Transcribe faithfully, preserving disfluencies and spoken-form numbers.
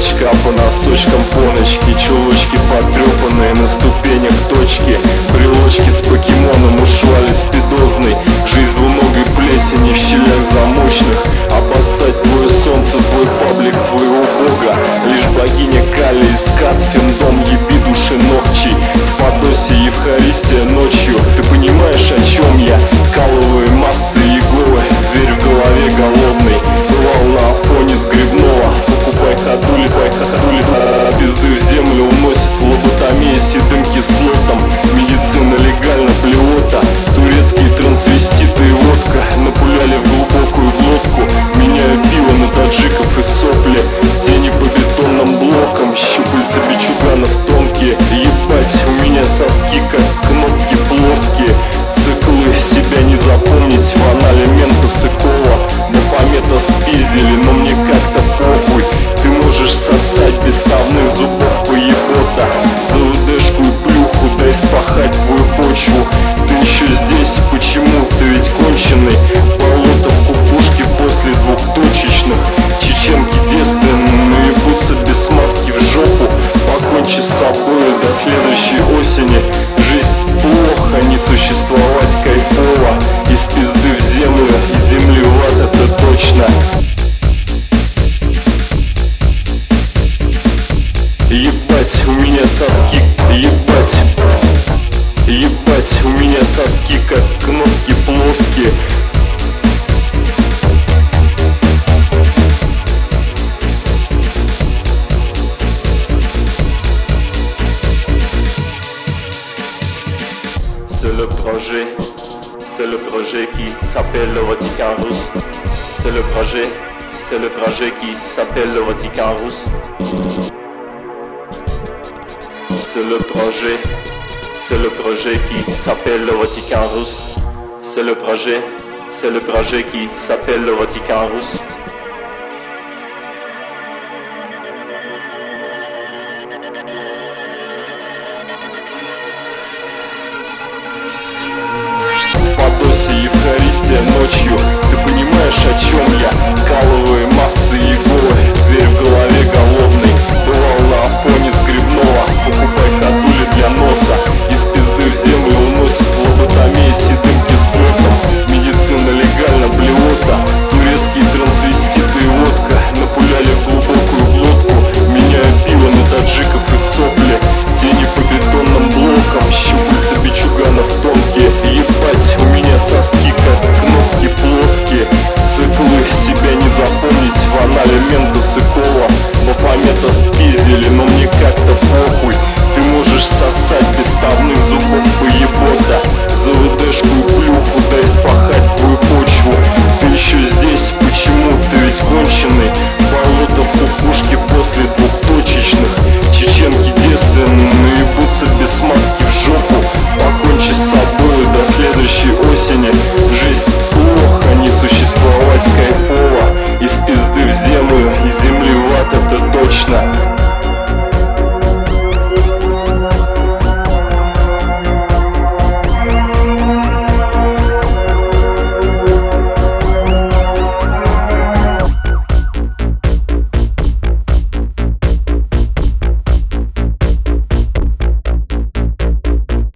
стрелочка, по носочкам поночки, чулочки потрепанные, на ступенях точки, брелочки с покемоном, ушвали спидозный. Жизнь двуногой плесени в щелях замочных. Обоссать твое солнце, твой паблик, твоего бога. Лишь богиня Кали и скат, финдом, еби души ногчей. В подосе Евхаристия ночью. Ты понимаешь, о чем я? Каловые массы и иглы, зверь в голове голодный. Бывал на Афоне с Грибного. Покупай ходули, пай ходули, а пизды в землю уносит. Лоботомия седым кислотом. Медицина легально, блевота. Турецкие трансвеститы и водка напуляли в глубокую глотку. Меняю пиво на таджиков и сопли. Тени по бетонным блокам. Щупальца бичуганов тонкие. Ебать, у меня соски как кнопки плоские. Циклы себя не запомнить. В анале мента Сыкова. Бафомета спиздили, но мне как-то похуй. Ты можешь сосать без ставных зубов поебота. За ВДшку и плюху, дай спахать твою почву. Ты еще здесь, почему? Ты ведь конченый. Болото в кукушке после двухточечных. Чеченки девственные ебутся без смазки в жопу. Покончи с собой до следующей осени. Жизнь плохо, не существовать кайфово. Из пизды в землю, из земли в ад, это точно. Ебать, у меня соски, ебать. Ебать, у меня соски как кнопки плоские. C'est le projet, c'est le projet qui s'appelle le Vatican russe. C'est le projet, c'est le projet qui s'appelle le Vatican russe. C'est le projet, c'est le projet qui s'appelle le Vatican russe. C'est le projet, c'est le projet qui s'appelle le Vatican russe. В подосе Евхаристия ночью. Ты понимаешь, о чем я? Каловые массы и иглы, зверь в голове голодный. Бывал на Афоне с Грибного. Покупай ходули для носа. Из пизды в землю уносит лоботомия седым кислотом. Медицина легально, блевота. Турецкие трансвеститы и водка напуляли в глубокую глотку. Меняю пиво на таджиков и сопли. Тени по бетонным блокам. Щупальца бичуганов тонкие. Ебать, у меня соски как кнопки плоские. Циклы себя не запомнить. В анале мента Сыкова. Бафомета спиздили, но мне как-то похуй. Ты можешь сосать без ставных зубов поебота. За ВДшку и плюху, дай спахать твою почву. Ты еще здесь, почему? Ты ведь конченый. Болото в кукушке после двухточечных. Чеченки девственные ебутся без смазки в жопу. Покончи с собой до следующей осени. Жизнь плохо, не существовать кайфово. Из пизды в землю, из земли в ад, это точно.